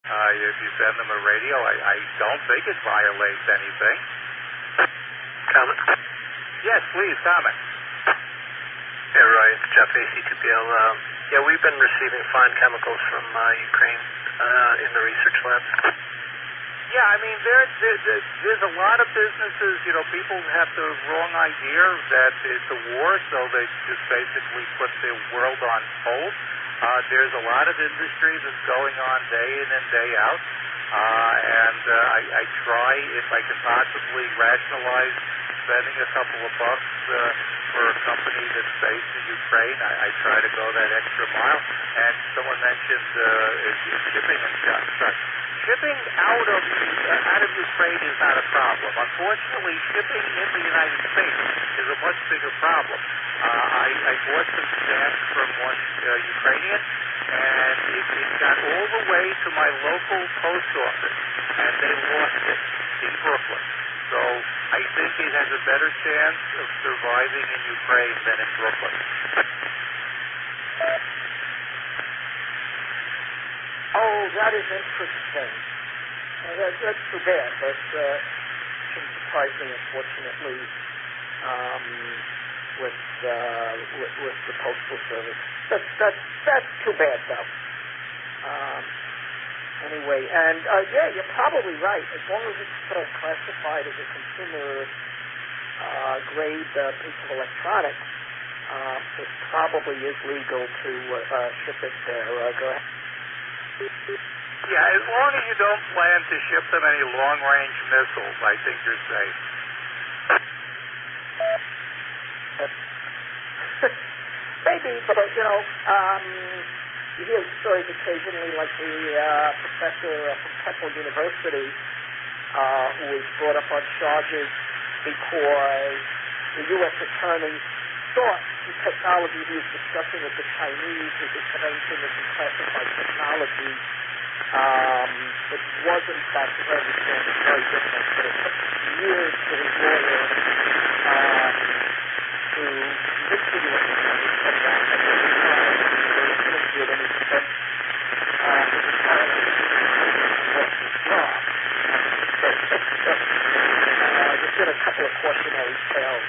If you send them a radio, I don't think it violates anything. Comment? Yes, please, comment. Yeah, Roy, it's Jeff, AC2PL. Yeah, we've been receiving fine chemicals from Ukraine in the research labs. Yeah, I mean, there's a lot of businesses, people have the wrong idea that it's a war, so they just basically put the world on hold. There's a lot of industry that's going on day in and day out, and I try, if I can possibly rationalize spending a couple of bucks for a company that's based in Ukraine, I try to go that extra mile. And someone mentioned shipping and such. Shipping out of Ukraine is not a problem. Unfortunately, shipping in the United States is a much bigger problem. I bought some stamps from one Ukrainian, and it got all the way to my local post office, and they lost it in Brooklyn. So I think it has a better chance of surviving in Ukraine than in Brooklyn. Oh, that is interesting. That's too bad. That shouldn't surprise me, unfortunately, with the Postal Service. That's too bad, though. Anyway, and yeah, you're probably right. As long as it's classified as a consumer grade piece of electronics, it probably is legal to ship it there. Go ahead. Yeah, as long as you don't plan to ship them any long-range missiles, I think you're safe. Maybe, but you hear stories occasionally, like the professor from Temple University who was brought up on charges because the U.S. attorney thought the technology he was discussing with the Chinese was the same thing as classified technology. It was, in fact, as I understand, very different, but it took years for his lawyer to convince the U.S. attorney of that. And at the time, they were finished with him, he said, his attorney lost his job. There's been a couple of cautionary tales.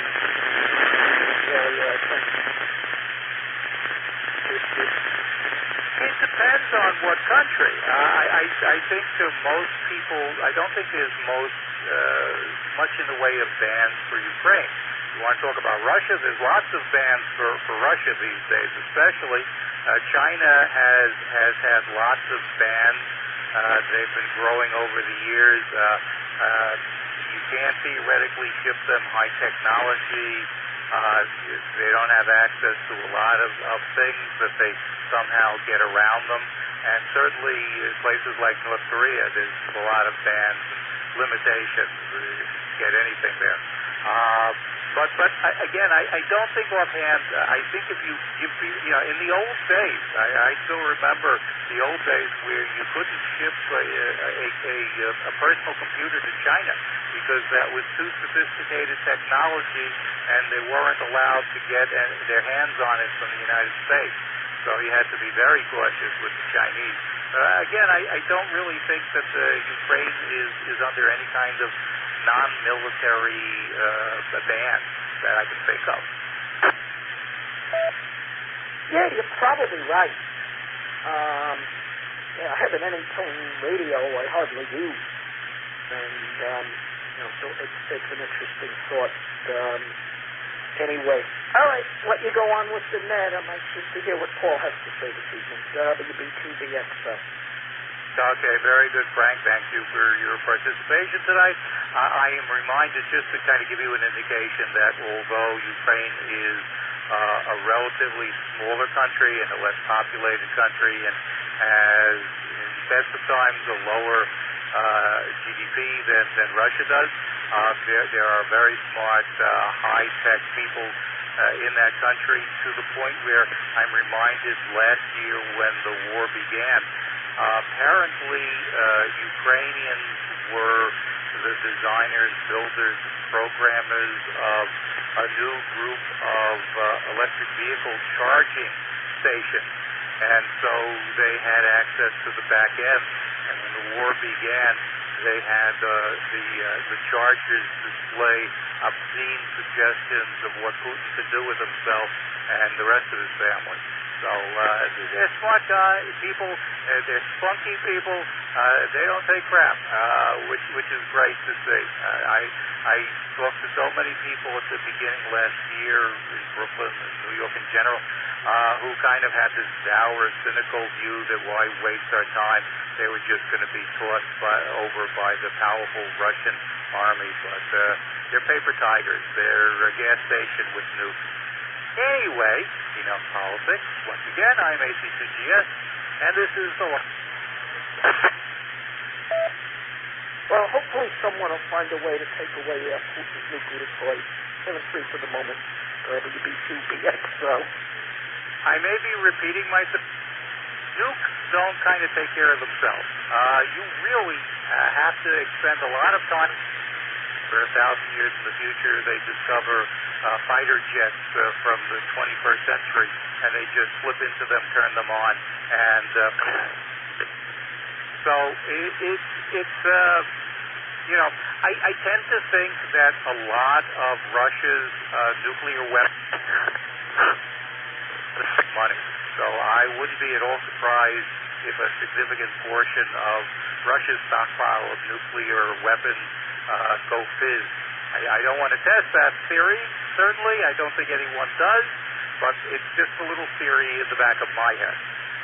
It depends on what country. I think to most people, I don't think there's much in the way of bans for Ukraine. You want to talk about Russia? There's lots of bans for Russia these days, especially. China has had lots of bans. They've been growing over the years. You can't theoretically ship them high technology. They don't have access to a lot of things that they somehow get around them. And certainly places like North Korea, there's a lot of bans and limitations. You get anything there. But again, I don't think offhand. I think if you in the old days, I still remember the old days where you couldn't ship a personal computer to China because that was too sophisticated technology, and they weren't allowed to get their hands on it from the United States. So you had to be very cautious with the Chinese. Again, I don't really think that Ukraine is under any kind of non-military ban that I can think of. Yeah, you're probably right. I have an any-tone radio I hardly use, and so it's an interesting thought. Anyway, all right, let you go on with the net. I'm anxious to hear what Paul has to say this evening. WB2BX. Okay, very good, Frank. Thank you for your participation tonight. I am reminded, just to kind of give you an indication, that although Ukraine is a relatively smaller country and a less populated country and has, in best of times, a lower GDP than Russia does, there are very smart, high-tech people in that country, to the point where I'm reminded last year when the war began, apparently Ukrainians were the designers, builders, programmers of a new group of electric vehicle charging stations. And so they had access to the back end And when the war began, they had the charges display obscene suggestions of what Putin could do with himself and the rest of his family. So they're smart guys, people. They're spunky people. They don't take crap, which is great to see. I talked to so many people at the beginning last year in Brooklyn and New York in general who kind of had this dour, cynical view that why waste our time? They were just going to be tossed over by the powerful Russian army. But they're paper tigers. They're a gas station with nukes. Anyway, politics. Once again, I'm AC2GS, and this is the one. Well, hopefully someone will find a way to take away Putin's nuclear toys. 7-3 for the moment. WB2BX, so. I may be repeating myself. Nukes don't kind of take care of themselves. You really have to expend a lot of time. For 1,000 years in the future, they discover fighter jets from the 21st century, and they just slip into them, turn them on, and so it's I tend to think that a lot of Russia's nuclear weapons money. So I wouldn't be at all surprised if a significant portion of Russia's stockpile of nuclear weapons go fizz. I don't want to test that theory, certainly. I don't think anyone does, but it's just a little theory in the back of my head.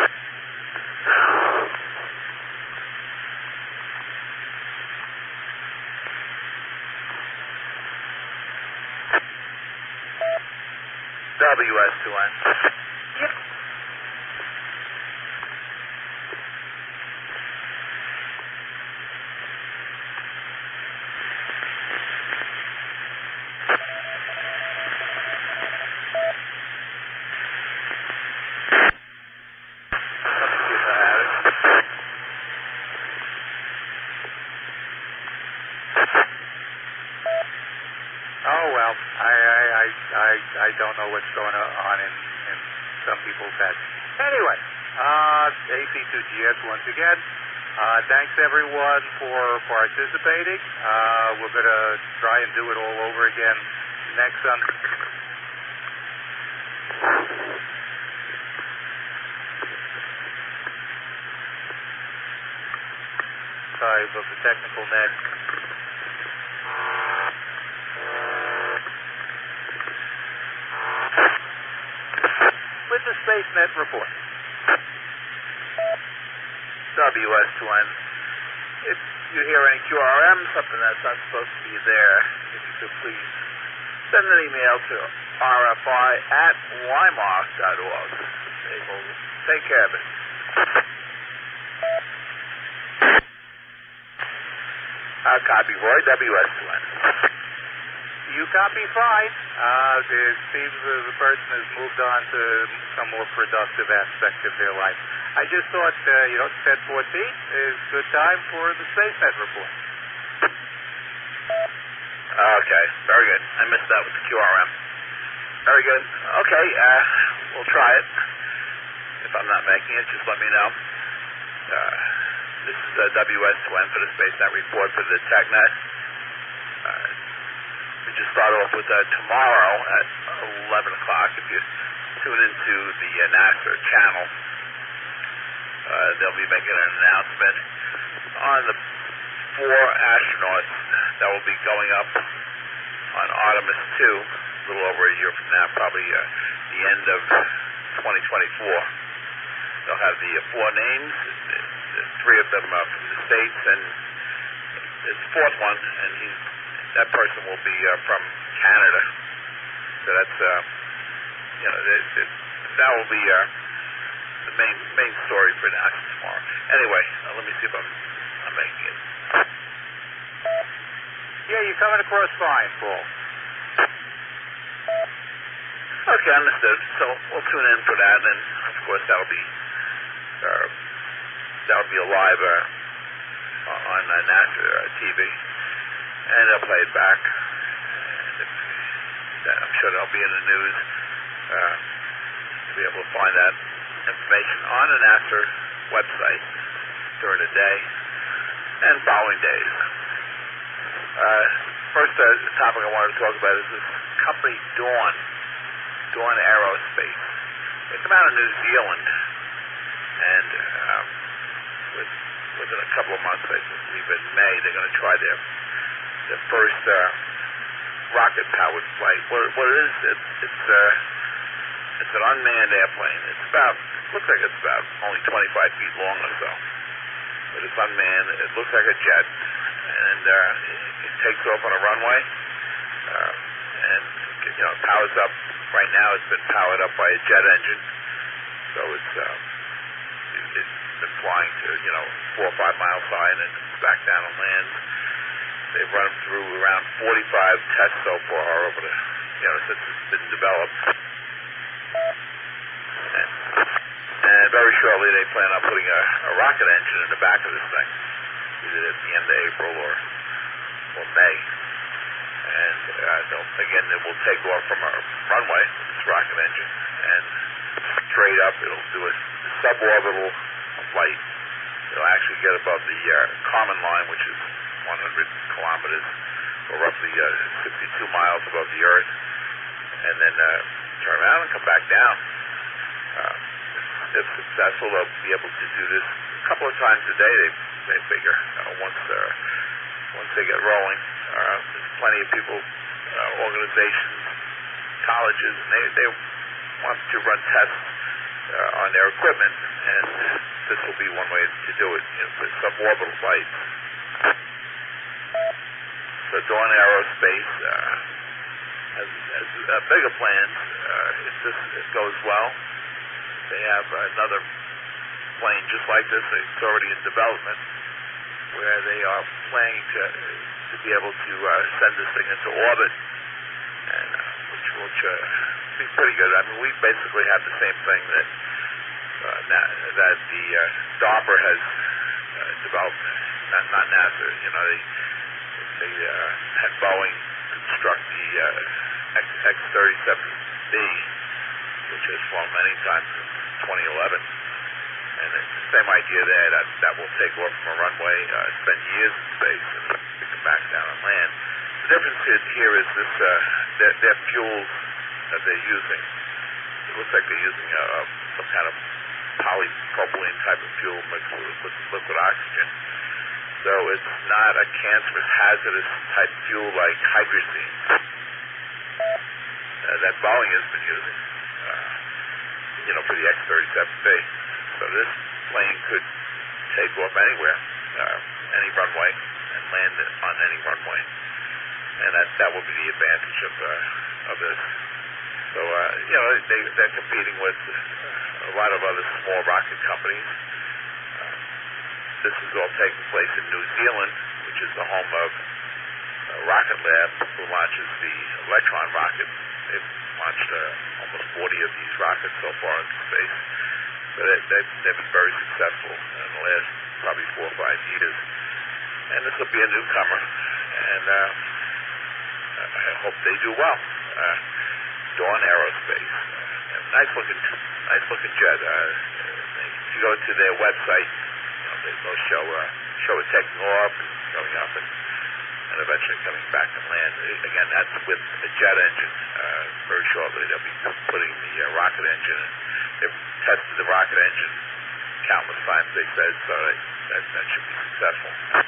WS2N. Yep. I don't know what's going on in some people's heads. Anyway, AC2GS once again. Thanks everyone for participating. We're going to try and do it all over again next Sunday. Sorry about the technical net. With the SpaceNet report. WS2N. If you hear any QRM, something that's not supposed to be there, if you could please send an email to rfi@wymark.org. Take care of it. Copy, Roy, WS2N. You copy fine. It seems the person has moved on to some more productive aspect of their life. I just thought, 10:14 is a good time for the SpaceNet report. Okay, very good. I missed that with the QRM. Very good. Okay, we'll try it. If I'm not making it, just let me know. This is WS2N for the SpaceNet report for the TechNet. We just start off with tomorrow at 11 o'clock. If you tune into the NASA channel, they'll be making an announcement on the 4 astronauts that will be going up on Artemis 2 a little over a year from now, probably the end of 2024. They'll have the 4 names. There's 3 of them from the States, and there's a 4th one, and that person will be from Canada. So that's, that will be the main story for NASA tomorrow. Anyway, let me see if I'm making it. Yeah, you're coming across fine, Paul. Okay, understood. So we'll tune in for that, and of course that'll be live on NASA TV, and they'll play it back. And I'm sure they'll be in the news. To be able to find that information on the NASA website during the day. and following days. First topic I wanted to talk about is this company Dawn Aerospace. They come out of New Zealand, and within a couple of months, I believe in May, they're going to try their first rocket-powered flight. What it is, it's an unmanned airplane. Looks like it's about only 25 feet long or so, but it's unmanned. It looks like a jet, and it takes off on a runway, and powers up. Right now, it's been powered up by a jet engine, so it's been flying to 4 or 5 miles high, and then back down on land. They've run through around 45 tests so far over the since it's been developed, and very shortly they plan on putting a rocket engine in the back of this thing, either at the end of April or May. And again, it will take off from a runway, this rocket engine, and straight up. It'll do a suborbital flight. It'll actually get above the Kármán line, which is 100 kilometers, or roughly 62 miles above the Earth, and then turn around and come back down. If successful, they'll be able to do this a couple of times a day. They figure once they get rolling. There's plenty of people, organizations, colleges, and they want to run tests on their equipment, and this will be one way to do it, for suborbital flights. So Dawn Aerospace has bigger plans. If this goes well, they have another plane just like this. It's already in development, where they are planning to be able to send this thing into orbit, and which be pretty good. I mean, we basically have the same thing that the DARPA has developed. Not NASA. They had Boeing construct the X-37B, which has flown many times since 2011. And it's the same idea there, that will take off from a runway, spend years in space, and come back down on land. The difference here is this: their fuels that they're using. It looks like they're using some kind of polypropylene type of fuel mixed with liquid oxygen. So it's not a cancerous, hazardous type fuel like hydrazine that Boeing has been using, for the X-37B. So this plane could take off anywhere, any runway, and land on any runway, and that will be the advantage of this. So they're competing with a lot of other small rocket companies. This is all taking place in New Zealand, which is the home of Rocket Lab, who launches the Electron rocket. They've launched almost 40 of these rockets so far into space. But they've been very successful in the last probably 4 or 5 years. And this will be a newcomer, and I hope they do well. Dawn Aerospace, nice looking jet. If you go to their website, they'll show it taking off and going up and eventually coming back to land. Again, that's with a jet engine. Very shortly, they'll be putting the rocket engine in. They've tested the rocket engine countless times, they said, so that should be successful.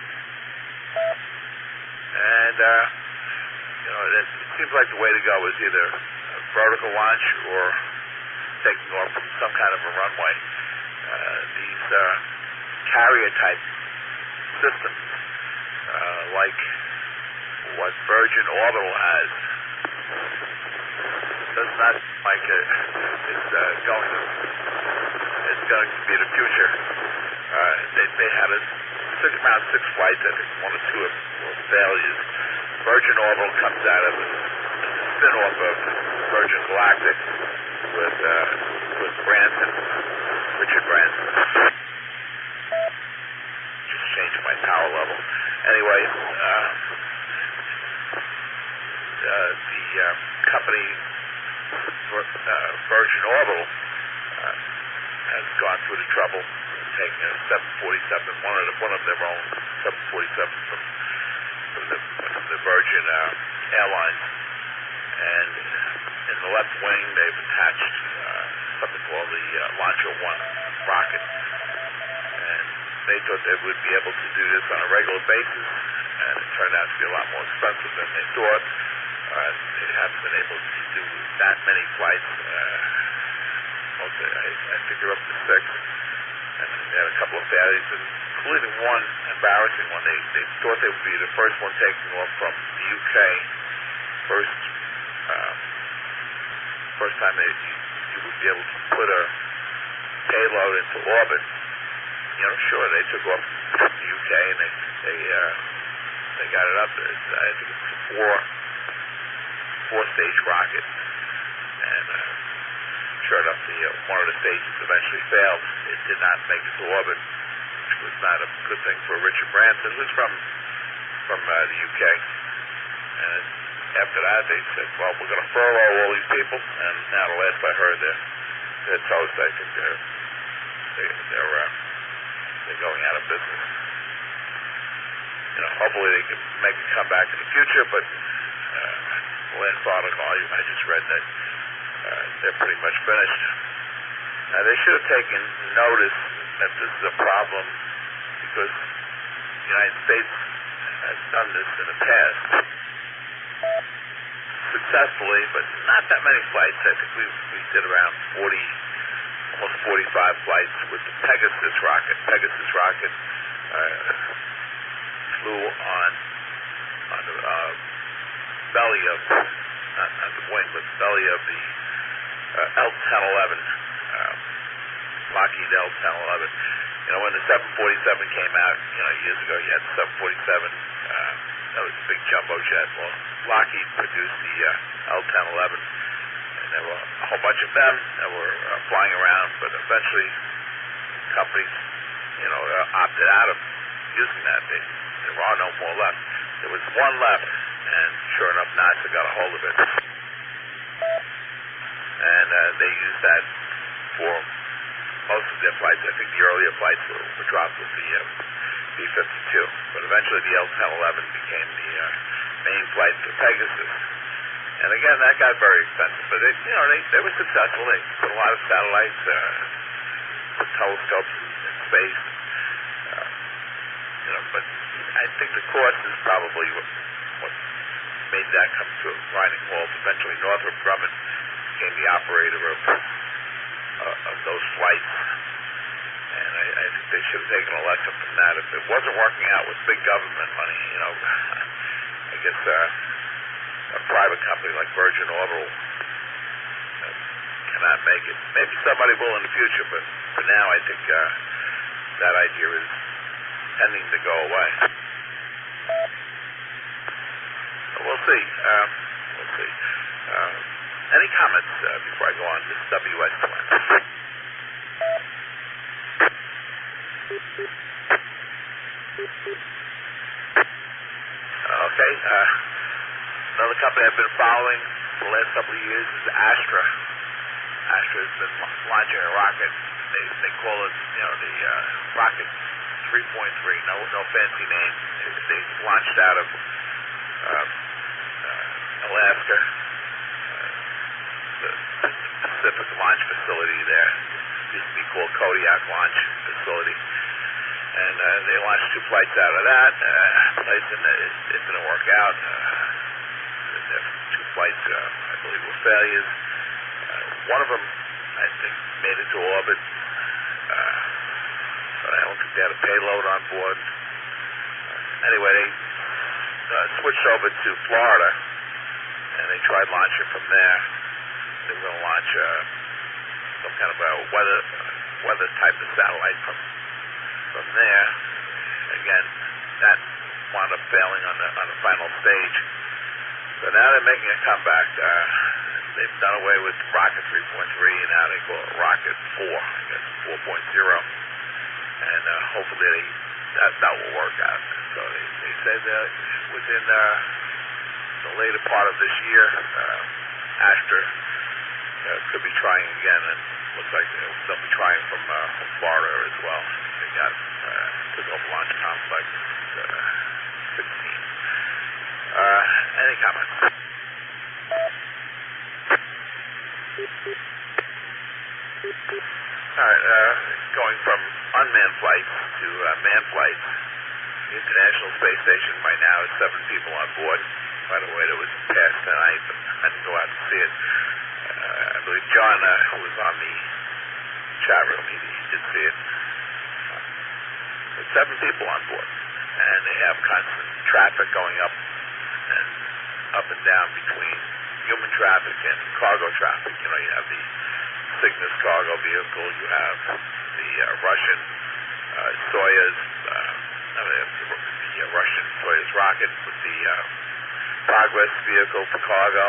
And, it seems like the way to go is either a vertical launch or taking off from some kind of a runway. These carrier-type systems, like what Virgin Orbital has, does not like it's going to be the future. They had around 6 flights. I think 1 or 2 were failures. Virgin Orbital comes out of a spin-off of Virgin Galactic with Branson, Richard Branson. Just changing my power level. Anyway, the company Virgin Orbital has gone through the trouble of taking a 747, one of their own 747 from the Virgin Airlines, and in the left wing they've attached something called the Launcher 1 rocket, and they thought they would be able to do this on a regular basis, and it turned out to be a lot more expensive than they thought. They haven't been able to do that many flights. I think they're up to 6, and they had a couple of failures, including one embarrassing one. They thought they would be the first one taking off from the UK. First time you would be able to put a payload into orbit. Sure, they took off from the UK and they got it up. I think it's a four-stage rocket, and sure enough, one of the stages eventually failed. It did not make it to orbit, which was not a good thing for Richard Branson, who's from the UK. And after that, they said, well, we're going to furlough all these people, and now the last I heard, they're toast. I think they're going out of business. Hopefully they can make a comeback in the future, but the last article I just read that they're pretty much finished. They should have taken notice that this is a problem, because the United States has done this in the past successfully, but not that many flights. I think we did around almost 45 flights with the Pegasus rocket. Pegasus rocket flew on the belly of, not the wing, but the belly of the L-1011, Lockheed L-1011. When the 747 came out, years ago, you had the 747. That was a big jumbo jet. Well, Lockheed produced the L-1011, and there were a whole bunch of them that were flying around, but eventually companies, opted out of using that. There are no more left. There was one left, and sure enough, NASA got a hold of it. And they used that for most of their flights. I think the earlier flights were dropped with the B-52. But eventually the L-1011 became the main flight for Pegasus. And again, that got very expensive. But they were successful. They put a lot of satellites, put telescopes in space. But I think the cost is probably what made that come to a grinding halt. Eventually Northrop Grumman became the operator of those flights, and I think they should have taken a lesson from that. If it wasn't working out with big government money, I guess a private company like Virgin Orbital cannot make it. Maybe somebody will in the future, but for now I think that idea is tending to go away. We'll see. Any comments before I go on? This is WS2N. Okay. Another company I've been following for the last couple of years is Astra. Astra has been launching a rocket. They call it, the Rocket 3.3. No fancy name. They launched out of Alaska, the Pacific Launch Facility there. It used to be called Kodiak Launch Facility. And they launched 2 flights out of that place, and it didn't work out. The 2 flights, I believe, were failures. One of them, I think, made it to orbit. But I don't think they had a payload on board. Anyway, they switched over to Florida, and they tried launching from there. They were going to launch some kind of a weather type of satellite from there. Again, that wound up failing on the final stage. So now they're making a comeback. They've done away with Rocket 3.3, and now they call it Rocket 4, I guess 4.0. And hopefully that will work out. So they said within the later part of this year, Astra could be trying again, and looks like they'll be trying from Florida as well. They got took over Launch Complex to manned flights. The International Space Station right now is 7 people on board. By the way, there was a pass tonight, but I didn't go out to see it. I believe John, who was on the chat room, he did see it. But 7 people on board, and they have constant traffic going up and down between human traffic and cargo traffic. You know, you have the Cygnus cargo vehicle, you have the Russian Soyuz, the Russian Soyuz rocket with the Progress vehicle for cargo.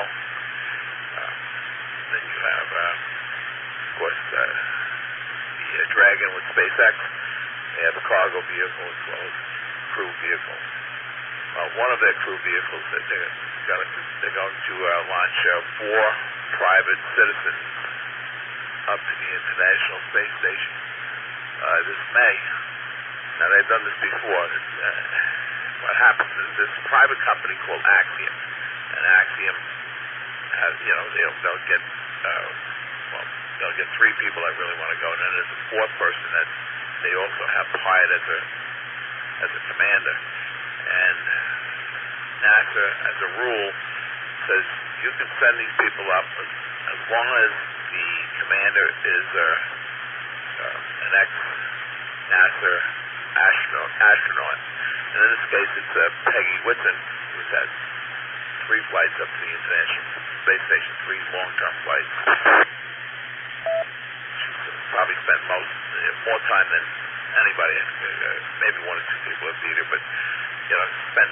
Then you have, of course, the Dragon with SpaceX. They have a cargo vehicle as well as crew vehicle. One of their crew vehicles that they're going to launch 4 private citizens up to the International Space Station this May. Now, they've done this before. What happens is this private company called Axiom, and Axiom has, they'll get 3 people that really want to go, and then there's a 4th person that they also have hired as a commander. And NASA, as a rule, says you can send these people up as long as the commander is an ex-NASA astronaut. And in this case, it's Peggy Whitson, who's had 3 flights up to the International Space Station, 3 long-term flights. She's probably spent more time than anybody. Maybe 1 or 2 people have beat her, but spent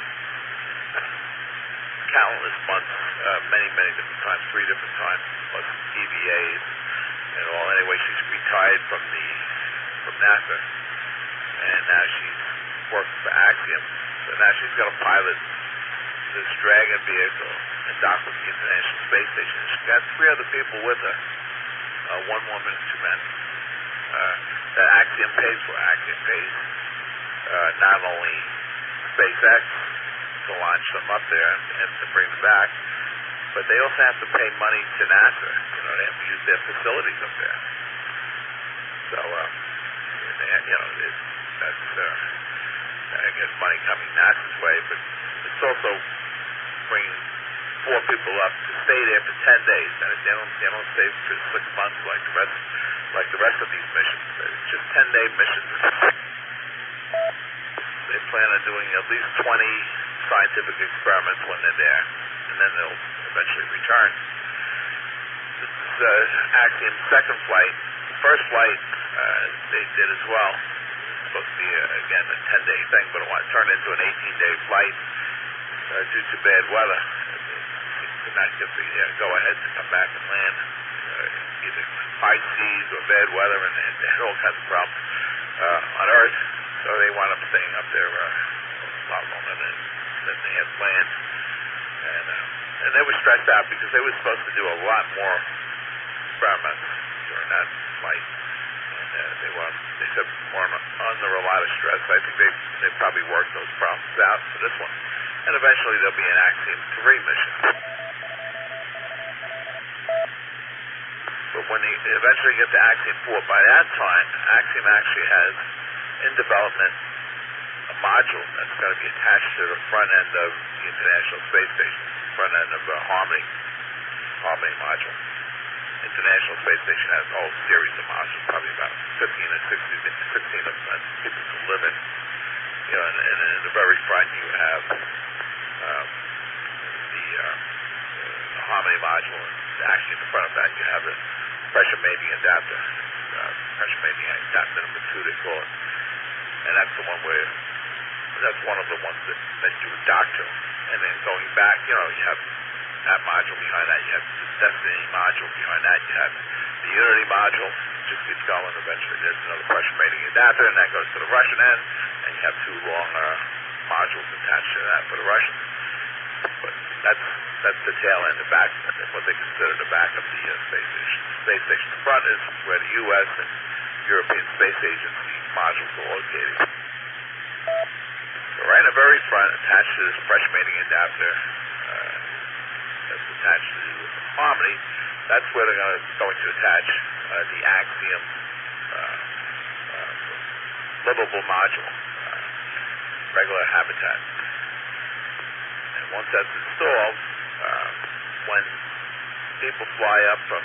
countless months, many different times, 3 different times, plus EVAs and all. Anyway, she's retired from NASA, and now she's working for Axiom. So now she's going to pilot this Dragon vehicle and dock with the International Space Station. She's got 3 other people with her, 1 woman and 2 men. That Axiom pays for. Axiom pays not only SpaceX to launch them up there and to bring them back, but they also have to pay money to NASA. They have to use their facilities up there. So, that's I guess money coming NASA's way, but it's also bringing 4 people up to stay there for 10 days. And they don't stay for 6 months like the rest of these missions. It's just 10-day missions. They plan on doing at least 20 scientific experiments when they're there, and then they'll eventually return. This is Axiom's 2nd flight. The first flight they did as well. It's supposed to be, again, a 10-day thing, but it turned into an 18-day flight due to bad weather. They could not get the go-ahead to come back and land. Either high seas or bad weather, and they had all kinds of problems on Earth. So they wound up staying up there a lot longer than they had planned. And they were stressed out because they were supposed to do a lot more experiments during that flight. And they said weren't under a lot of stress. I think they probably worked those problems out for this one. And eventually there'll be an Axiom 3 mission. But when they eventually get to Axiom 4, by that time, Axiom actually has in development a module that's going to be attached to the front end of the International Space Station, front end of the Harmony module. International Space Station has a whole series of modules, probably about 15 or 16 of them that people can live in. And in the very front you have the Harmony module, and actually in the front of that you have the pressure mating adapter, number 2 they call it. And that's the one that's one of the ones that you would dock to. And then going back, you have that module behind that, you have the Destiny module behind that, you have the Unity module, just keeps going. Eventually there's another pressure mating adapter, and that goes to the Russian end, and you have 2 long modules attached to that for the Russians. But that's the tail end, the back, what they consider the back of the space station. Space station. The front is where the U.S. and European Space Agency modules are located. So right in the very front, attached to this pressure mating adapter that's attached to Harmony, that's where they're going to attach the Axiom livable module, regular habitat. And once that's installed, when people fly up from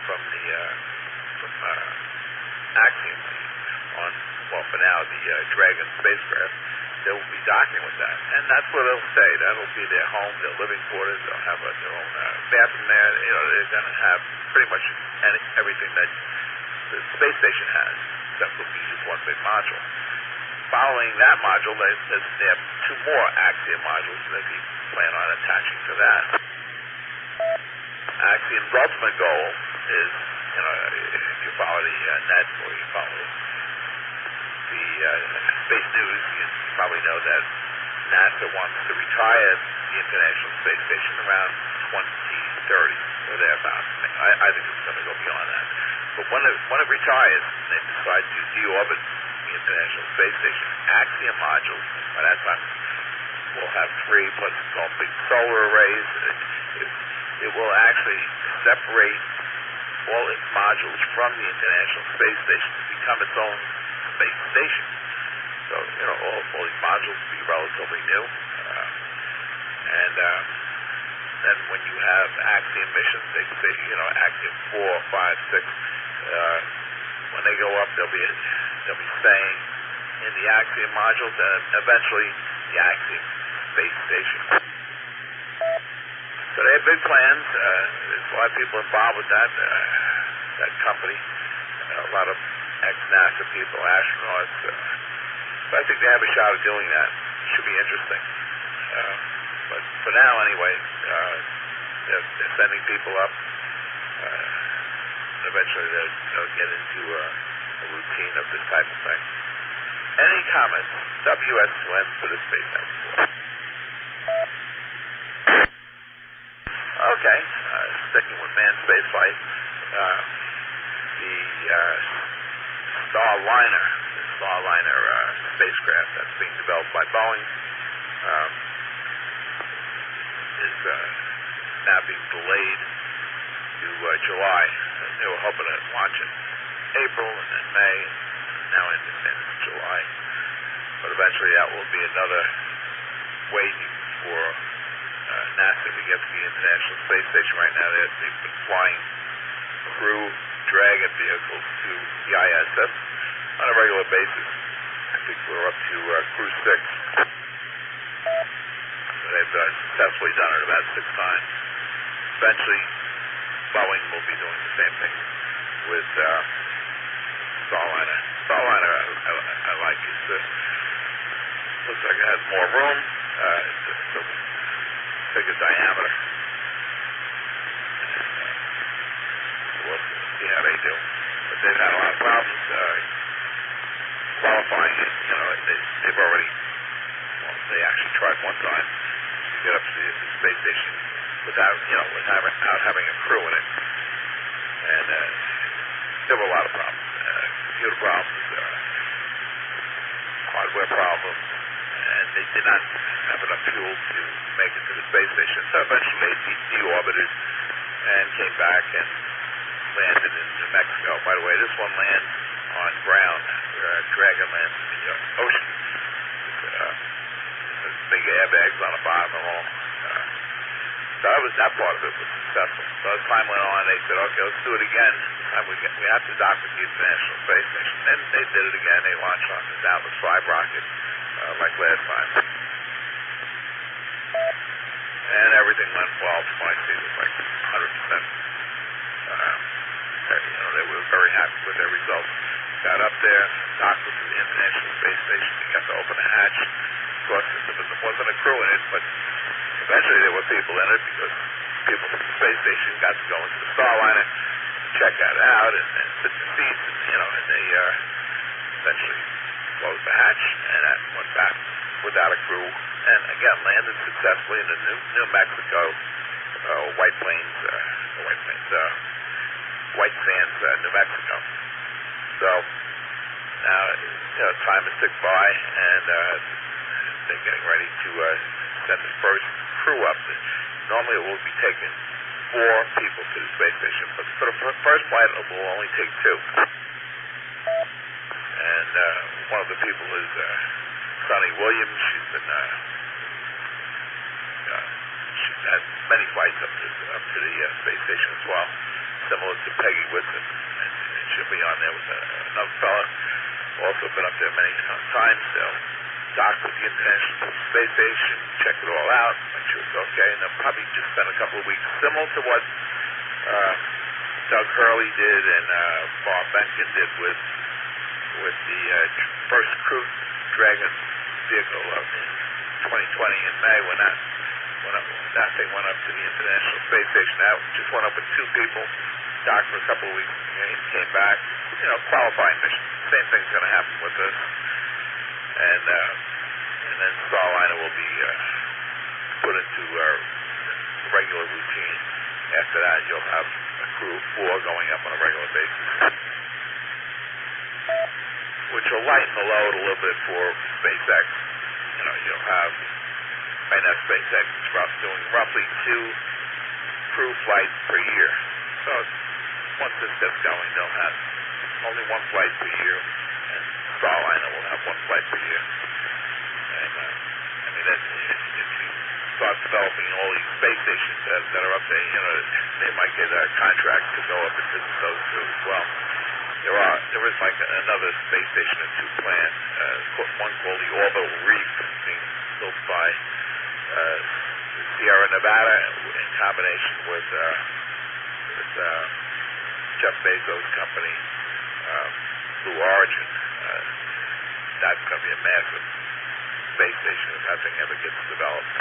Axiom for now the Dragon spacecraft, they will be docking with that, and that's where they'll stay. That'll be their home, their living quarters. They'll have their own bathroom there. They're going to have pretty much everything that the space station has, except it'll be just one big module. Following that module, they have two more Axiom modules that they plan on attaching to that. Axiom's ultimate goal is, if you follow the net or you follow the space news, you probably know that NASA wants to retire the International Space Station around 2030 or thereabouts. I think it's going to go beyond that. But when it retires and they decide to deorbit the International Space Station, Axiom modules, by that time we'll have 3 plus called big solar arrays. It will actually separate all its modules from the International Space Station to become its own space station. So, all these modules will be relatively new. And then when you have Axiom missions, they say, Axiom 4, 5, 6, when they go up, they'll be staying in the Axiom modules and eventually the Axiom space station. So they have big plans. There's a lot of people involved with that company. A lot of ex-NASA people, astronauts. So I think they have a shot of doing that. It should be interesting. But for now, anyway, they're sending people up. Eventually, they'll get into a routine of this type of thing. Any comments? WSUN for the Space Network. Okay, sticking with manned spaceflight, the Starliner spacecraft that's being developed by Boeing is now being delayed to July. They were hoping to launch in April and then May, and now it's July. But eventually that will be another waiting for NASA to get to the International Space Station. Right now they've been flying Crew Dragon vehicles to the ISS on a regular basis. I think we're up to Crew 6. They've successfully done it about 6 times. Eventually, Boeing will be doing the same thing with Starliner. Starliner, I like it. Looks like it has more room. It's a bigger diameter. We'll see how they do. But they've had a lot of problems qualifying it. They've already, they actually tried one time to get up to the space station without having a crew in it. And there were a lot of problems. Computer problems, hardware problems, and they did not have enough fuel to make it to the space station. So eventually they deorbited and came back and landed in New Mexico. By the way, this one lands on ground. Dragon lands in the ocean. There's big airbags on the bottom and all. So that part of it was successful. So as time went on, they said, okay, let's do it again. This time we have to dock with the International Space Station. Then they did it again. They launched on this Atlas V rocket, like last time. And everything went well from my seat. It was like 100%. They were very happy with their results. Got up there, docked with the International Space Station. They got to open a hatch. Of course, there wasn't a crew in it, but eventually there were people in it because people from the space station got to go into the Starliner, check that out, and sit in the seats, and they eventually closed the hatch, and that went back without a crew, and again landed successfully in the New Mexico White Sands, New Mexico. So now time has ticked by, and they're getting ready to send the first crew up. Normally it will be taking 4 people to the space station, but for the first flight it will only take 2. And one of the people is Sonny Williams. She's had many flights up to the space station as well, similar to Peggy Whitson, and she'll be on there with another fella. Also been up there many times. They'll dock with the International Space Station, check it all out, make sure it's okay, and they'll probably just spend a couple of weeks, similar to what Doug Hurley did and Bob Behnken did with the first Crew Dragon vehicle of 2020 in May when that thing went up to the International Space Station. That just went up with two people, docked for a couple of weeks, and came back. Qualifying mission. Same thing's going to happen with this. And then Starliner will be put into regular routine. After that, you'll have a crew of 4 going up on a regular basis, which will lighten the load a little bit for SpaceX. You'll have, right now SpaceX is doing roughly 2 crew flights per year. So once this gets going, they'll have only 1 flight per year, and Starliner will have 1 flight per year. And if you start developing all these space stations that are up there, they might get a contract to go up and visit those two as well. There is like another space station or 2 planned, one called the Orbital Reef, being built by Sierra Nevada in combination with Jeff Bezos' company, Blue Origin. That's going to be a massive space station if that thing ever gets developed.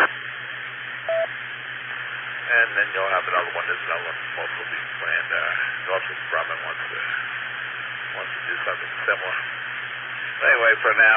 And then you'll have another one. There's another one also being planned. Northrop Grumman wants to do something similar. Anyway, for now,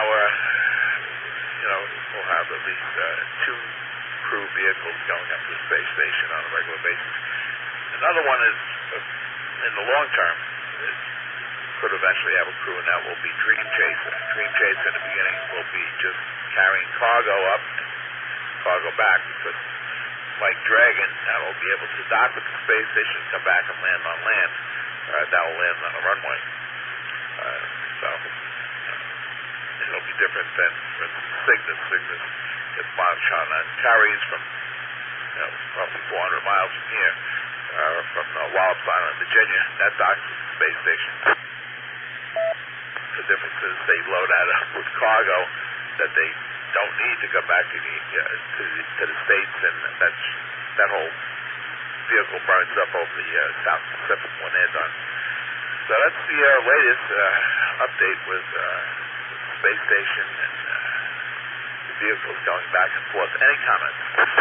we'll have at least 2 crew vehicles going up to the space station on a regular basis. Another one is, in the long term, could eventually have a crew, and that will be Dream Chaser. Dream Chaser in the beginning will be just carrying cargo up and cargo back, because like Dragon, that will be able to dock with the space station, come back and land on land. That will land on a runway. So it'll be different than, for instance, Cygnus. Cygnus gets launched on carries from roughly 400 miles from here, from Wallops Island, Virginia. That docks with the space station. The difference is they load that up with cargo that they don't need to come back to the States, and that whole vehicle burns up over the South Pacific when they're done. So that's the latest update with the space station and the vehicles going back and forth. Any comments?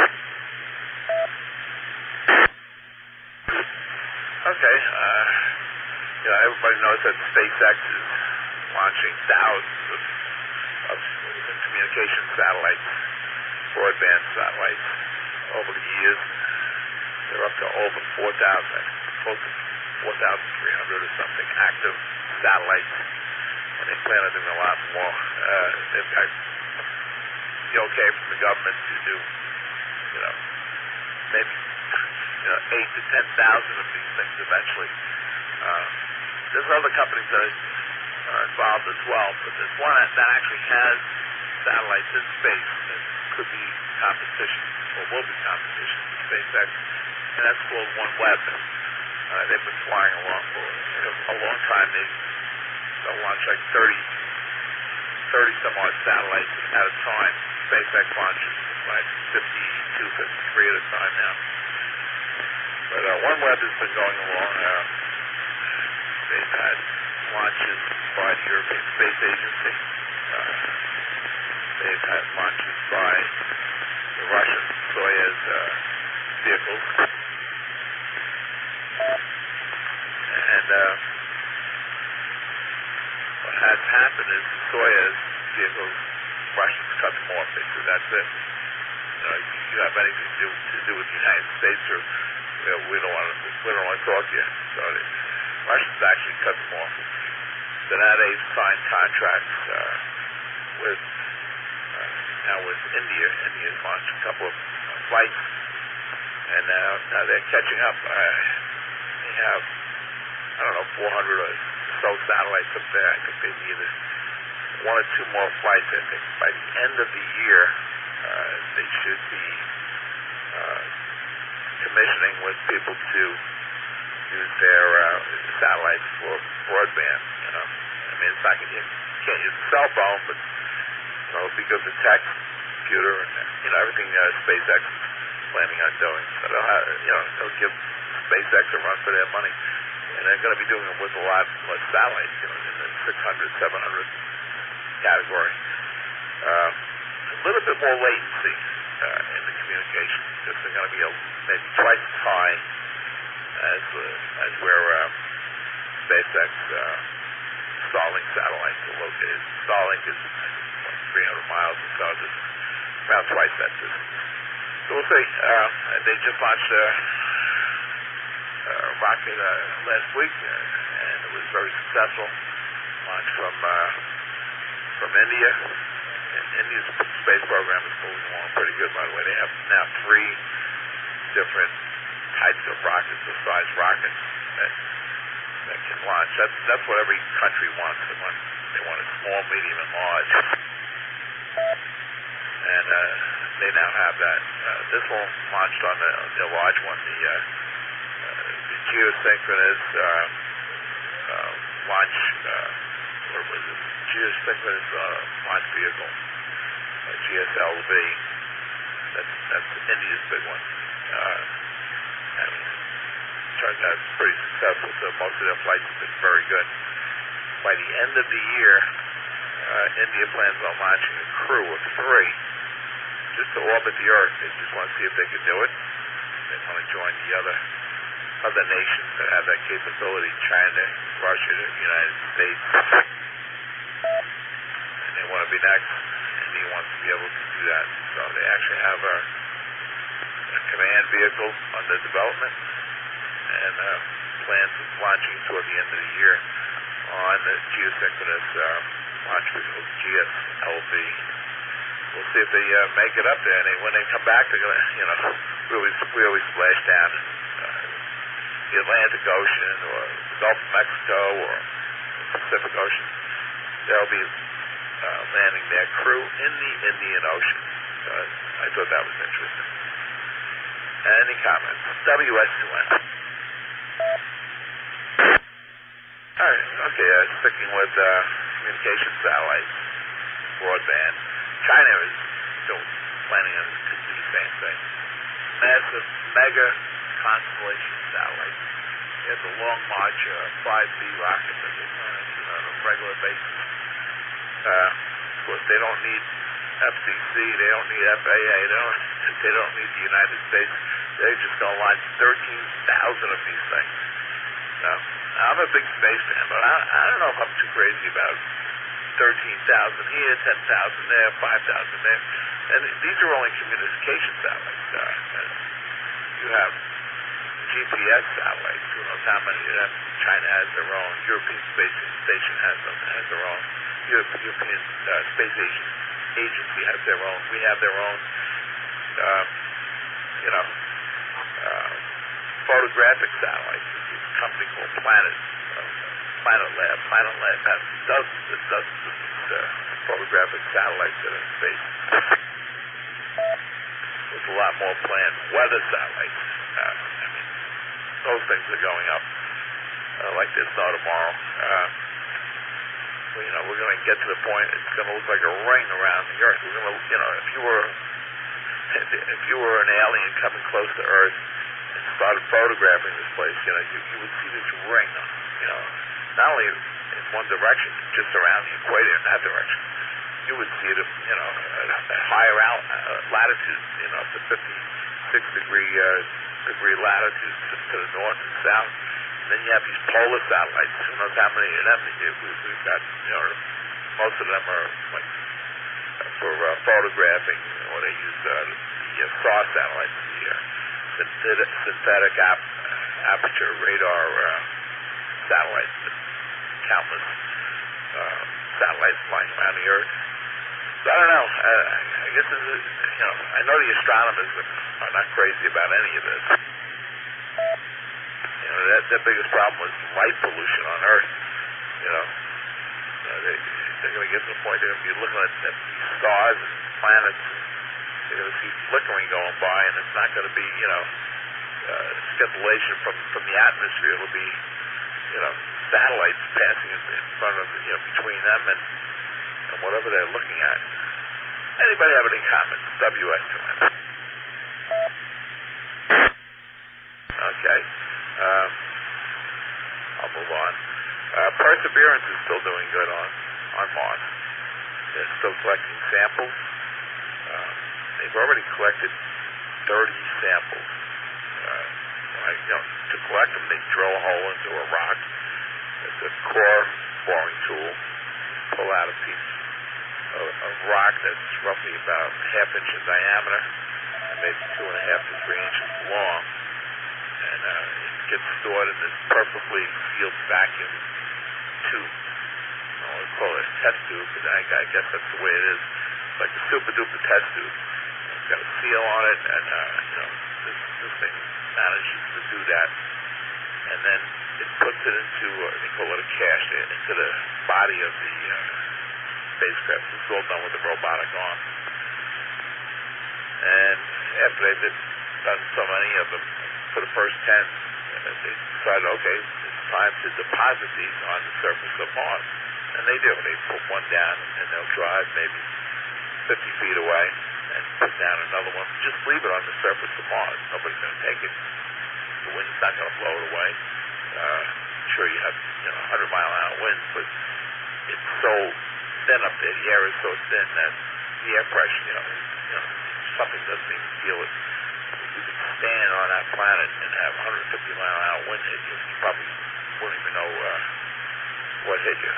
Okay. Everybody knows that SpaceX is launching thousands of communication satellites, broadband satellites, over the years. They're up to over 4,000, close to 4,300 or something active satellites, and they plan on doing a lot more. They've got the okay from the government to do, maybe 8 to 10,000 of these things eventually. There's other companies that are involved as well, but there's one that actually has satellites in space that could be competition, or will be competition to SpaceX, and that's called OneWeb. They've been flying along for a long time. They'll launch like 30 some odd satellites at a time. SpaceX launches like 52, 53 at a time now. But OneWeb has been going along. They've had launches by the European Space Agency. They've had launches by the Russian Soyuz vehicles. And what has happened is the Soyuz vehicles, Russians cut them off. They said, that's it. You have anything to do with the United States, or we don't want to talk to you. So the Russians actually cut them off. So now they've signed contracts with India. India's launched a couple of flights, and now they're catching up. They have, 400 or so satellites up there. I think they need one or two more flights. I think by the end of the year, they should be commissioning with people to use their satellites for broadband. I mean, it's not you can't use a cell phone, but because of text, computer, and everything SpaceX is planning on doing. So they'll give SpaceX a run for their money, and they're going to be doing it with a lot less satellites, in the 600, 700 category. A little bit more latency in the communication, because they're going to be maybe twice as high as where SpaceX Starlink satellites are located. Starlink is 300 miles or so, just about twice that distance. So we'll see. They just launched a rocket last week, and it was very successful. Launched from India. And India's space program is moving along pretty good, by the way. They have now 3 different types of rockets, the size rockets that can launch. That's what every country wants. They want it small, medium, and large. And they now have that. This one launched on the large one, the geosynchronous launch. What was it? Geosynchronous launch vehicle, GSLV. That's India's big one. And it turns out it's pretty successful. So most of their flights have been very good. By the end of the year, India plans on launching a crew of 3 just to orbit the Earth. They just want to see if they can do it. They want to join the other nations that have that capability: China, Russia, the United States. And they want to be next. India wants to be able to do that. So they actually have a command vehicle under development, and plans of launching toward the end of the year on the geosynchronous launch vehicle, GSLV. We'll see if they make it up there. And when they come back, they're going to, really splash down in the Atlantic Ocean or the Gulf of Mexico or the Pacific Ocean. They'll be landing their crew in the Indian Ocean. I thought that was interesting. Any comments? WS2N. All right. Okay. Sticking with communication satellites, broadband. China is still planning to do the same thing. Massive, mega constellation satellites. They have the Long March 5B rocket that they're using on a regular basis. Of course, they don't need FCC, they don't need FAA, they don't need the United States. They're just going to launch 13,000 of these things. Now, I'm a big space fan, but I don't know if I'm too crazy about 13,000 here, 10,000 there, 5,000 there. And these are only communication satellites. You have GPS satellites. Who knows how many? China has their own. European Space Station has their own. European Space Agency has their own. We have their own. Photographic satellites. There's a company called Planet Lab. Planet Lab has dozens and dozens of these photographic satellites that are in space. There's a lot more planned. Weather satellites. Those things are going up like there's no tomorrow. We're going to get to the point. It's going to look like a ring around the Earth. We're going to, if you were an alien coming close to Earth and started photographing this place, you would see this ring. Not only in one direction, just around the equator in that direction. You would see it, at higher latitude, up to 56-degree latitude to the north and south. And then you have these polar satellites. Who knows how many of them we've got? Most of them are like for photographing, or they use the SAR satellites, the synthetic aperture radar satellites. Countless satellites flying around the Earth. So I don't know. I guess I know the astronomers are not crazy about any of this. Their biggest problem was light pollution on Earth. they're going to get to the point they're going to be looking at these stars and planets. They're going to see flickering going by, and it's not going to be, scintillation from the atmosphere. It'll be, satellites passing in front of, between them and whatever they're looking at. Anybody have any comments? WS2N. Okay. I'll move on. Perseverance is still doing good on Mars. They're still collecting samples. They've already collected 30 samples. To collect them, they drill a hole into a rock. It's a core boring tool. Pull out a piece of rock that's roughly about ½ inch in diameter and maybe 2.5 to 3 inches long. And it gets stored in this perfectly sealed vacuum tube. We call it a test tube, but I guess that's the way it is. It's like a super-duper test tube. It's got a seal on it, and this thing manages to do that. And then it puts it into, they call it a cache, into the body of the spacecraft. It's all done with a robotic arm. And after they've done so many of them, for the first 10, they decided, okay, it's time to deposit these on the surface of Mars. And they do. They put one down, and they'll drive maybe 50 feet away and put down another one. Just leave it on the surface of Mars. Nobody's going to take it. The wind's not going to blow it away. Sure, you have 100-mile-an-hour winds, but it's so thin up there. The air is so thin that the air pressure, something doesn't even feel it. You could stand on that planet and have 150-mile-an-hour wind hit you. You probably wouldn't even know what hit you.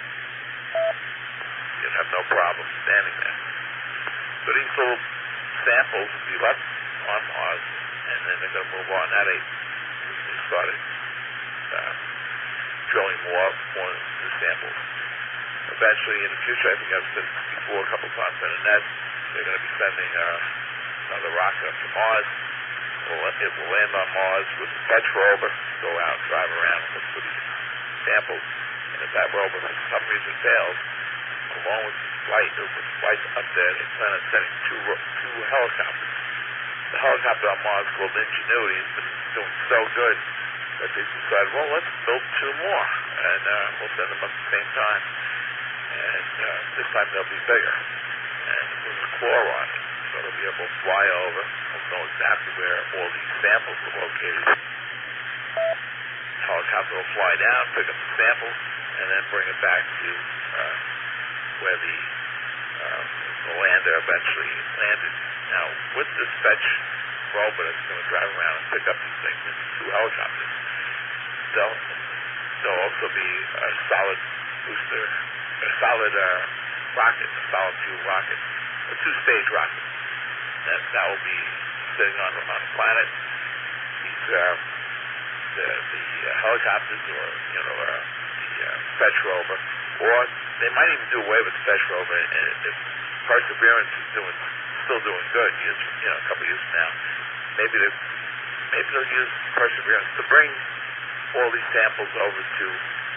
You'd have no problem standing there. So these little samples will be left on Mars, and then they're going to move on. Now they started drilling more of the samples. Eventually, in the future, I think I've said this before a couple times on the net, they're going to be sending another rocket up to Mars. It will land on Mars with a fetch rover, go out, drive around, and look for these samples. And if that rover, for some reason, fails, along with the flight up there, they plan on sending two helicopters. The helicopter on Mars called Ingenuity has been doing so good that they decided, well, let's build 2 more, and we'll send them up at the same time. And this time they'll be bigger. And with a claw on it, so they'll be able to fly over. They'll know exactly where all these samples are located. The helicopter will fly down, pick up the samples, and then bring it back to where the lander eventually landed. Now, with this fetch rover that's going to drive around and pick up these things, these 2 helicopters, there'll also be a solid booster, a solid rocket, a solid fuel rocket, a 2-stage rocket. That will be sitting on the planet. These the helicopters, or the fetch rover, or they might even do away with the fetch rover if Perseverance is still doing good. A couple years from now, maybe they'll use Perseverance to bring all these samples over to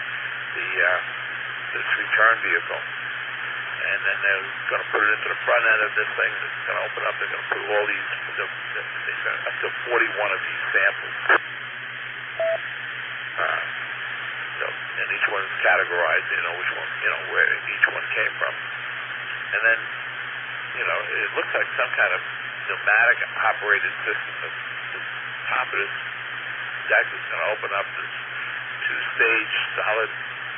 this return vehicle, and then they're going to put it into the front end of this thing. It's going to open up. They're going to put all these, up to 41 of these samples. And each one's categorized. Which one, where each one came from, and then, it looks like some kind of pneumatic operated system. The top of this deck is going to open up this 2-stage solid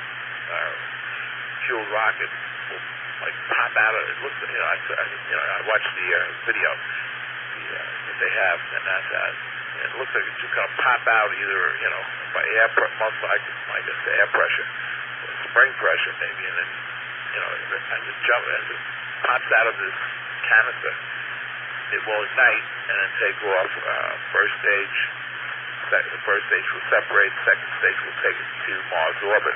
fuel rocket. Will pop out of it. Looks, I watched the video that they have, and it looks like it's just going to pop out either, by air pressure, most likely, I guess, the air pressure, or spring pressure maybe, and then, as it pops out of this canister, it will ignite and then take off. First stage, the first stage will separate, second stage will take it to Mars orbit.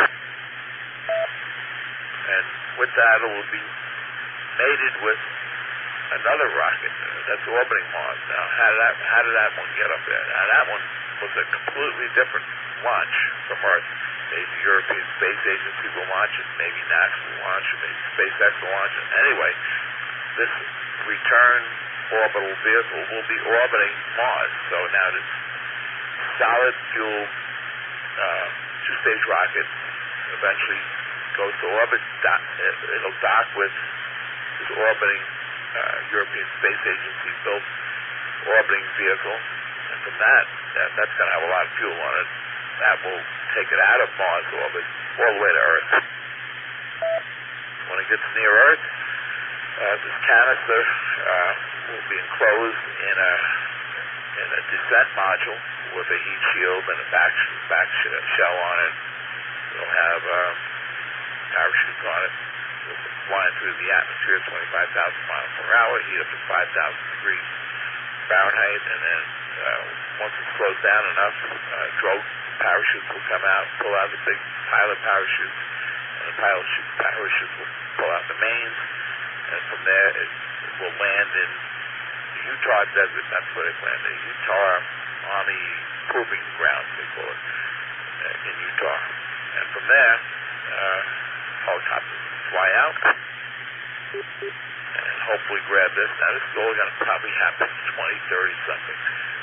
And with that, it will be mated with another rocket that's orbiting Mars. Now, how did that one get up there? Now, that one was a completely different launch from Earth. maybe the European Space Agency will launch it, maybe NASA will launch it, maybe SpaceX will launch it. Anyway, this return orbital vehicle will be orbiting Mars. So now this solid fuel two-stage rocket eventually goes to orbit. It'll dock with this orbiting European Space Agency built orbiting vehicle, and from that's going to have a lot of fuel on it. That will take it out of Mars orbit all the way to Earth. When it gets near Earth, this canister will be enclosed in a descent module with a heat shield and a back shell on it. It'll have parachutes on it. It'll be flying through the atmosphere at 25,000 miles per hour, heat up to 5,000 degrees Fahrenheit, and then once it slows down enough, drogue parachutes will come out, pull out the big pilot parachutes, and the pilot parachutes will pull out the mains, and from there it will land in the Utah desert. That's where they land, the Utah Army Proving Ground, they call it, in Utah. And from there, helicopters fly out and hopefully grab this. Now, this is all going to probably happen in 2030 something,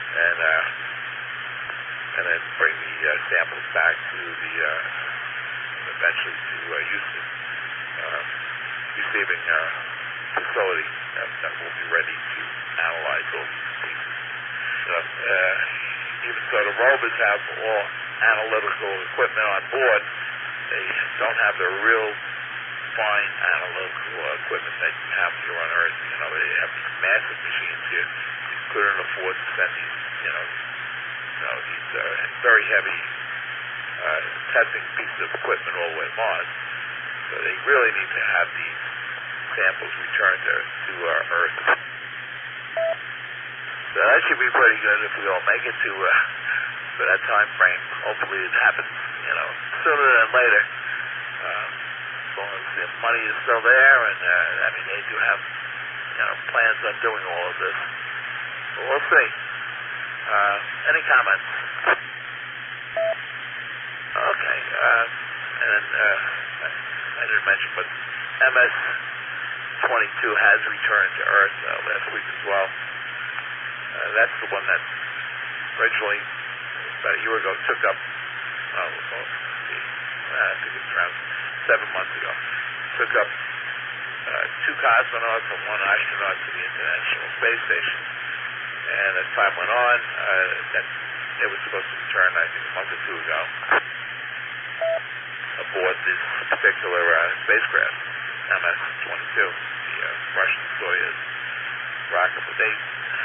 and then bring the samples back to eventually to Houston receiving facility that will be ready to analyze all these pieces. Even so, the rovers have all analytical equipment on board. They don't have the real fine analytical equipment that you have here on Earth. They have these massive machines here. You couldn't afford to send these, these very heavy testing pieces of equipment all the way to Mars. So they really need to have these samples returned to Earth. So that should be pretty good if we all make it to for that time frame. Hopefully it happens, sooner than later. As long as the money is still there, and they do have, plans on doing all of this. But we'll see. Any comments? Okay. And then I didn't mention, but MS-22 has returned to Earth last week as well. That's the one that originally, about a year ago, took up, I think it's around 7 months ago, took up 2 cosmonauts and 1 astronaut to the International Space Station. And as time went on, it was supposed to return, I think, a month or 2 ago, aboard this particular spacecraft, MS-22, the Russian Soyuz rocket. But they,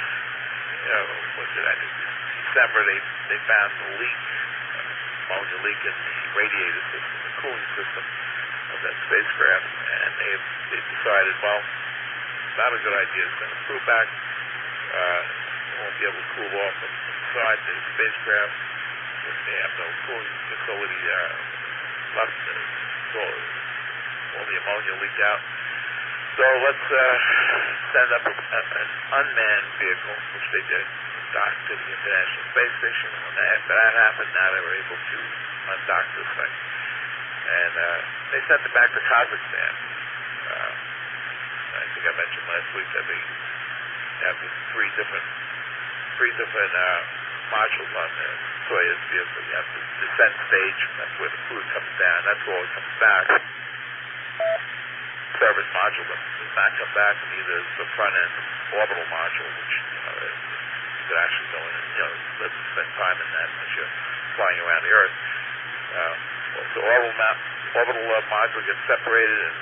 December, they found a leak, ammonia leak in the radiator system, the cooling system of that spacecraft, and they decided, well, it's not a good idea to send a crew back. They won't be able to cool off inside the spacecraft. They have no cooling facility left, so all the ammonia leaked out. So let's send up an unmanned vehicle, which they did, dock to the International Space Station. When after that happened, now they were able to undock this thing. And they sent it back to Kazakhstan. I think I mentioned last week that they have three different modules on the Soyuz vehicle. You have the descent stage, that's where the food comes down, that's where it comes back. Service module does not come back, and neither is the front end orbital module, which you could actually go in and live and spend time in that as you're flying around the Earth. So orbital module gets separated, and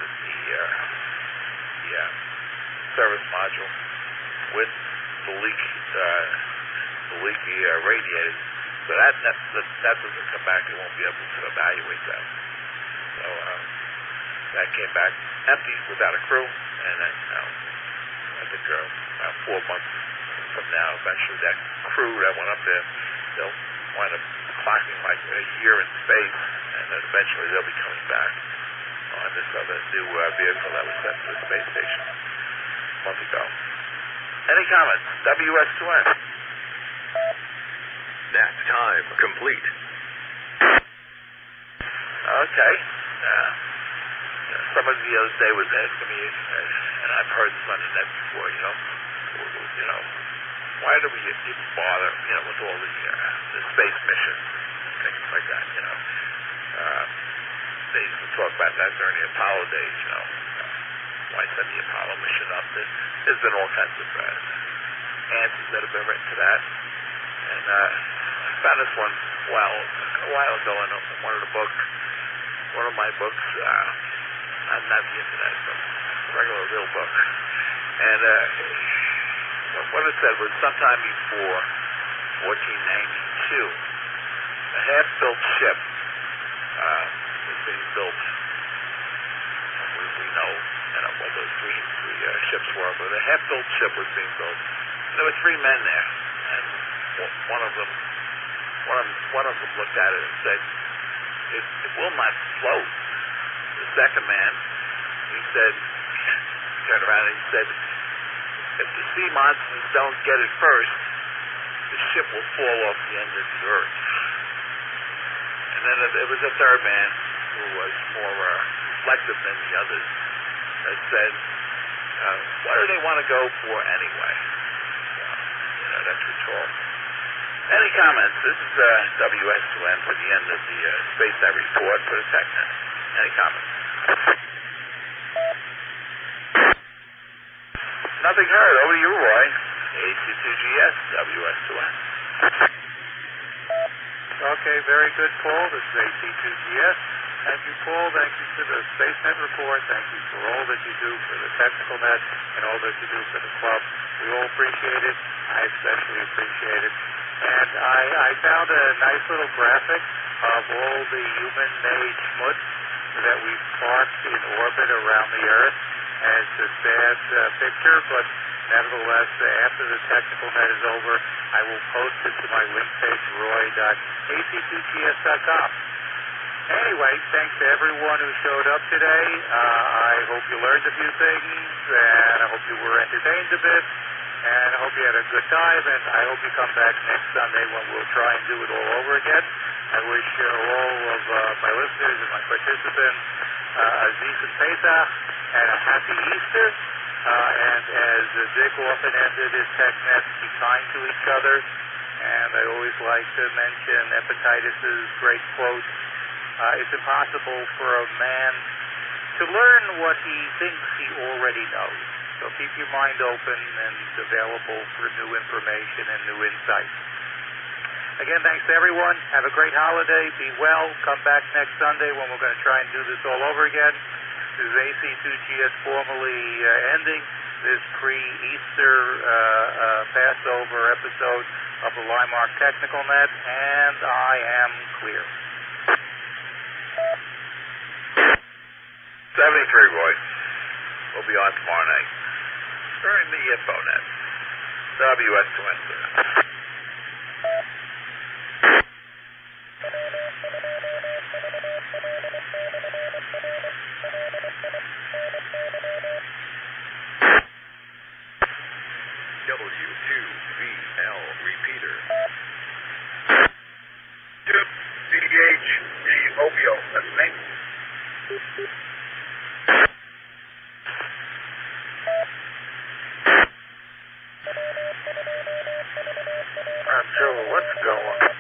the service module with the leaky radiators. So that doesn't come back. They won't be able to evaluate that. So that came back empty without a crew, and then I think about 4 months from now, eventually that crew that went up there, they'll wind up clocking like a year in space, and then eventually they'll be coming back on this other new vehicle that was sent to the space station a month ago. Any comments? WS2N. That's time complete. Okay. Somebody the other day was asking me, and I've heard this on the net before, why do we even bother, with all the space missions and things like that, They used to talk about that during the Apollo days, why send the Apollo mission up? There's been all kinds of answers that have been written to that. And I found this one a while ago in one of my books, not the internet, but a regular real book. And what it said was sometime before 1492, a half-built ship was being built. We know what those three ships were, but a half-built ship was being built. And there were three men there, and one of them looked at it and said, "It will not float." The second man, he said, turned around and he said, "If the sea monsters don't get it first, the ship will fall off the end of the earth." And then there was a third man who was more reflective than the others that said, "What do they want to go for anyway?" That's rhetorical. Any comments? This is WS2N for the end of the SpaceNet report for the TechNet. Any comments? Nothing heard. Over to you, Roy. AC2GS, WS2N. Okay, very good, Paul. This is AC2GS. Thank you, Paul. Thank you for the SpaceNet report. Thank you for all that you do for the Technical Net and all that you do for the club. We all appreciate it. I especially appreciate it. And I found a nice little graphic of all the human-made schmutz that we've parked in orbit around the Earth. And it's a sad picture, but nevertheless, after the Technical Net is over, I will post it to my link page, roy.ac2gs.com. Anyway, thanks to everyone who showed up today. I hope you learned a few things, and I hope you were entertained a bit, and I hope you had a good time, and I hope you come back next Sunday when we'll try and do it all over again. I wish all of my listeners and my participants a decent Pesach and a happy Easter. And as Dick often ended his TechNet, be kind to each other. And I always like to mention Epictetus's great quote, "It's impossible for a man to learn what he thinks he already knows." So keep your mind open and available for new information and new insights. Again, thanks to everyone. Have a great holiday. Be well. Come back next Sunday when we're going to try and do this all over again. This is AC2GS formally ending this pre-Easter Passover episode of the Limark Technical Net, and I am clear. 73, Roy. We'll be on tomorrow night during the InfoNet. WS2N. W2VL repeater. 2BHD Mobile listening. Not sure what's going on.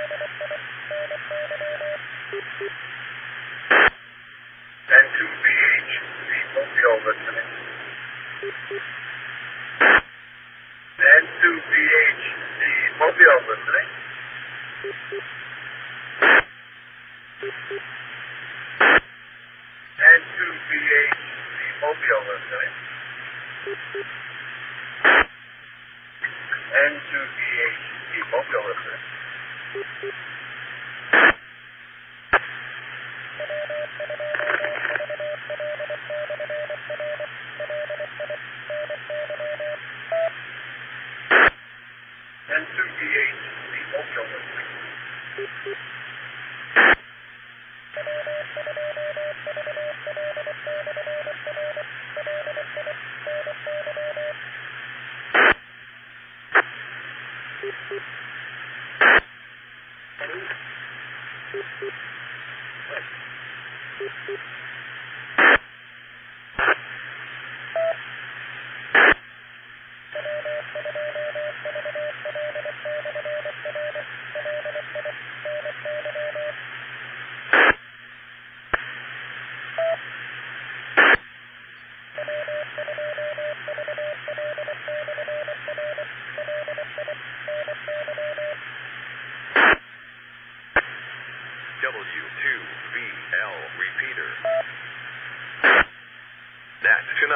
N2BHD Mobile listening. N2BHD Mobile listening. N2BHD Mobile listening. N2BHD Mobile listening. N2BHD Mobile listening. Ready?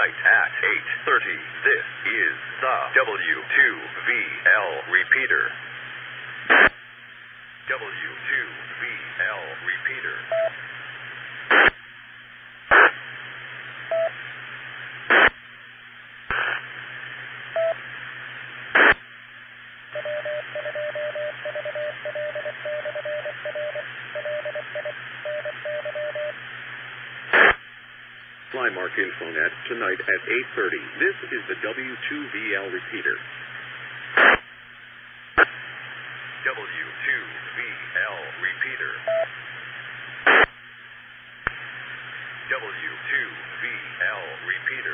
tonight at 8:30. This is the W2VL Repeater. W2VL Repeater. Flymark Infonet tonight at 8:30. This is the W2VL Repeater. W2VL Repeater. W2VL Repeater.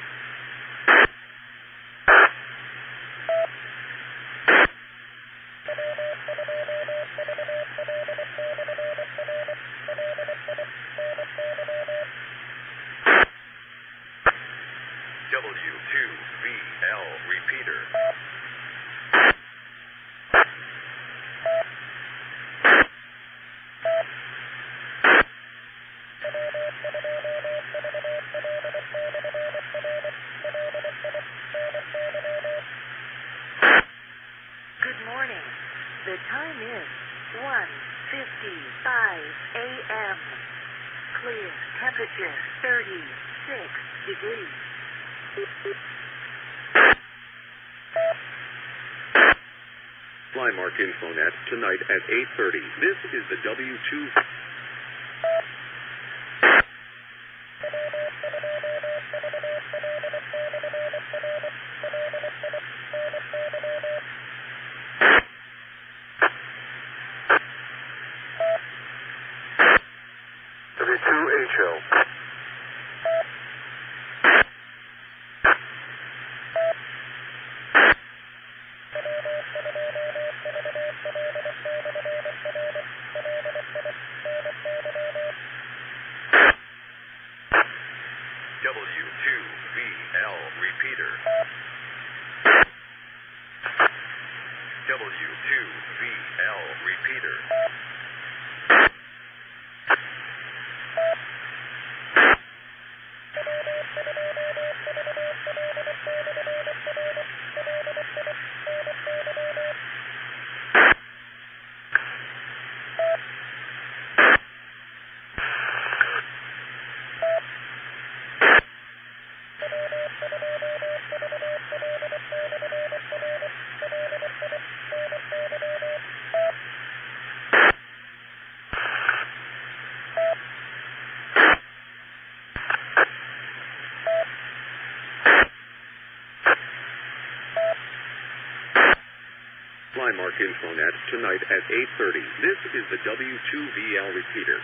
W2VL Repeater. Good morning. The time is 1:55 a.m. Clear. Temperature 36 degrees. Flymark Infonet tonight at 8:30. This is the W2. W2HL. W2VL Repeater. W2VL Repeater. Flymark Infonet tonight at 8:30. This is the W2VL Repeater.